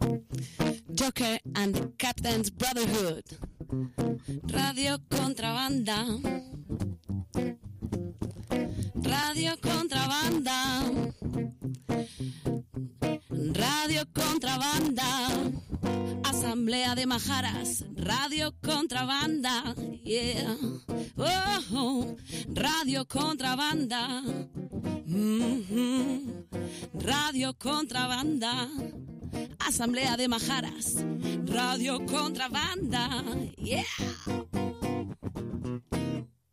Joker and the Captain's Brotherhood. Radio Contrabanda. Radio Contrabanda. Radio Contrabanda. Asamblea de Majaras. Radio Contrabanda. Yeah. Oh, Radio Contrabanda. Radio Contrabanda. Asamblea de Majaras. Radio Contrabanda. Yeah.